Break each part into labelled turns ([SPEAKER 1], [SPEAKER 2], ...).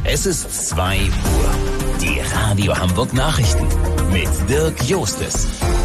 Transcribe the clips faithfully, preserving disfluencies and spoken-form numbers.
[SPEAKER 1] Es ist zwei Uhr. Die Radio Hamburg Nachrichten mit Dirk Jostes.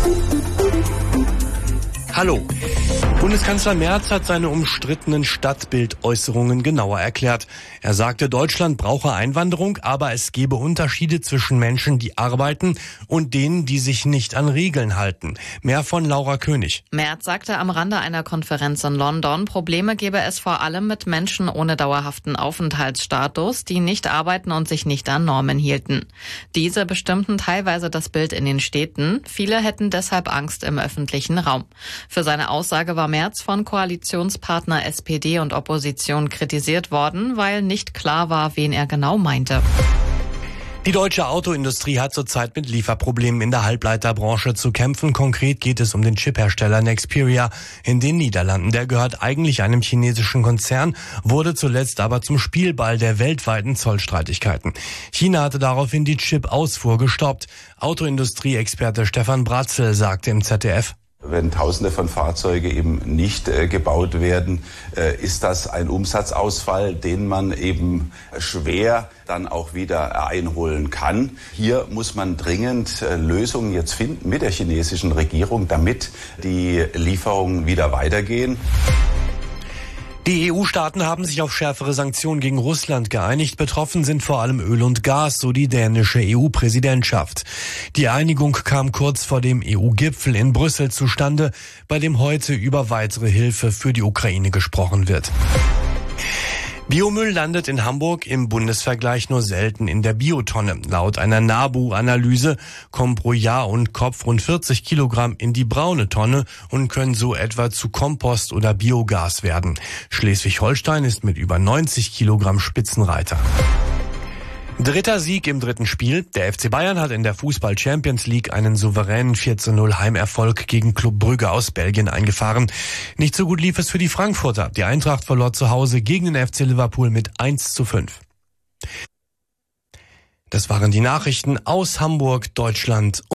[SPEAKER 2] Hallo. Bundeskanzler Merz hat seine umstrittenen Stadtbildäußerungen genauer erklärt. Er sagte, Deutschland brauche Einwanderung, aber es gebe Unterschiede zwischen Menschen, die arbeiten und denen, die sich nicht an Regeln halten. Mehr von Laura König.
[SPEAKER 3] Merz sagte am Rande einer Konferenz in London, Probleme gebe es vor allem mit Menschen ohne dauerhaften Aufenthaltsstatus, die nicht arbeiten und sich nicht an Normen hielten. Diese bestimmten teilweise das Bild in den Städten. Viele hätten deshalb Angst im öffentlichen Raum. Für seine Aussage war Merz von Koalitionspartner S P D und Opposition kritisiert worden, weil nicht klar war, wen er genau meinte.
[SPEAKER 2] Die deutsche Autoindustrie hat zurzeit mit Lieferproblemen in der Halbleiterbranche zu kämpfen. Konkret geht es um den Chiphersteller Nexperia in den Niederlanden. Der gehört eigentlich einem chinesischen Konzern, wurde zuletzt aber zum Spielball der weltweiten Zollstreitigkeiten. China hatte daraufhin die Chip-Ausfuhr gestoppt. Autoindustrie-Experte Stefan Bratzel sagte im Z D F:
[SPEAKER 4] Wenn Tausende von Fahrzeugen eben nicht äh, gebaut werden, äh, ist das ein Umsatzausfall, den man eben schwer dann auch wieder einholen kann. Hier muss man dringend äh, Lösungen jetzt finden mit der chinesischen Regierung, damit die Lieferungen wieder weitergehen.
[SPEAKER 2] Die E U-Staaten haben sich auf schärfere Sanktionen gegen Russland geeinigt. Betroffen sind vor allem Öl und Gas, so die dänische E U-Präsidentschaft. Die Einigung kam kurz vor dem E U-Gipfel in Brüssel zustande, bei dem heute über weitere Hilfe für die Ukraine gesprochen wird. Biomüll landet in Hamburg im Bundesvergleich nur selten in der Biotonne. Laut einer NABU-Analyse kommen pro Jahr und Kopf rund vierzig Kilogramm in die braune Tonne und können so etwa zu Kompost oder Biogas werden. Schleswig-Holstein ist mit über neunzig Kilogramm Spitzenreiter. Dritter Sieg im dritten Spiel. Der F C Bayern hat in der Fußball-Champions League einen souveränen vier zu null Heimerfolg gegen Club Brügge aus Belgien eingefahren. Nicht so gut lief es für die Frankfurter. Die Eintracht verlor zu Hause gegen den F C Liverpool mit eins zu fünf. Das waren die Nachrichten aus Hamburg, Deutschland.